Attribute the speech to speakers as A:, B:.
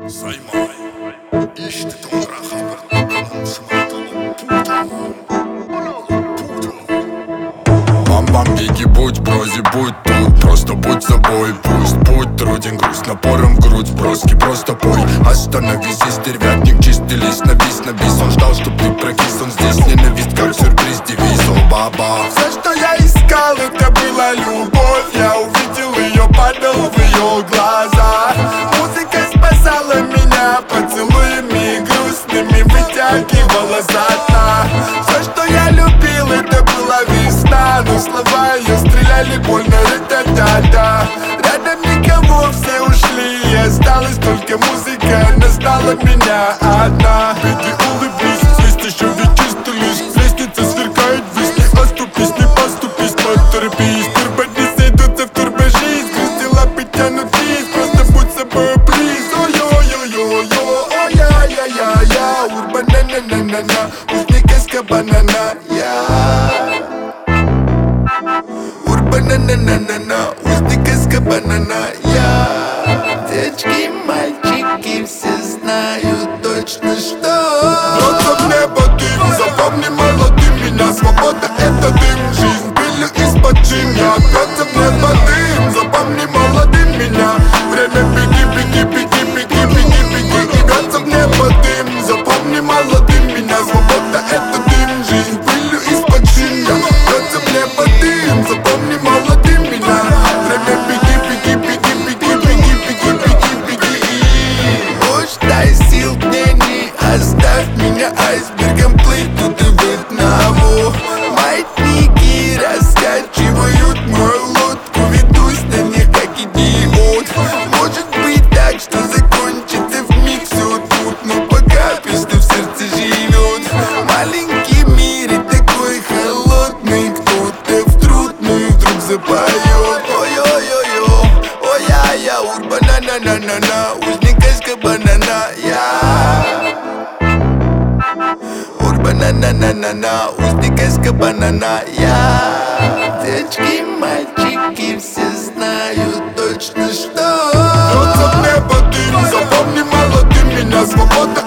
A: Saymay İşte dobra haber Бам-бам, беги, будь, брози, будь тут. Просто будь собой, пусть путь труден, грусть напором в грудь, броски, просто пой. Остановись, и стервятник, чистый лист, навис на бис. Он ждал, чтоб ты прокис, он здесь ненависть, как сюрприз, девиз, о, баба.
B: Все, что я искал, это была любовь. Я увидел ее, падал в ее глаза. Музыка спасала меня поцелуями грустными, вытягивала за дна. Все, что я любил, это была весна. Но слова ее стреляли больно, ра-та-та-та. Рядом никого, все ушли, и осталась только музыка. Она стала меня одна. Беги, улыбнись, здесь еще ведь чистый лист. Лестница сверкает ввысь, не оступись, не поступись, поторопись. Турбони сойдутся в турбожиз, грусти лапы тянут вниз. Просто будь собой, плиз. Ой-ой-ой-ой-ой, ой-я-я-я-я. Урбана-на-на-на-на, узник Эскобана-на, я. Урбана-на-на-на-на, узник Эскобана-на, я. Девочки, мальчики, все знают точно, что бьется в небо дым, запомни, молодым, меня свобода это дым. Жизнь пылью из-под джин, я бьется в небо дым, запомни, молодым, меня время беги, беги, беги, беги, беги, беги. И бьется в небо дым, запомни, молодым, меня свобода это дым. Жизнь пылью из-под джин, я бьется в небо дым, запомни, молодым, меня время беги, беги, беги, беги, беги, беги, беги, беги. Мощь, дай сил мне, не оставь меня айсбергом, плыть тут и в одного. Маятники раскачивают мою лодку, ведусь на них как идиот. Может быть так, что закончится вмиг все тут, но пока песня в сердце живет. Маленький мир и такой холодный, кто-то в трудную вдруг запоет. Ой-ой-ой-ой, ой-я-я, урбана-на-на-на-на, узник Эскобана-на, я. Урбана-на-на-на-на, узник Эскобана-на, я. Девочки, мальчики, все знают точно, что бьется в небо дым, запомни, молодым, меня свобода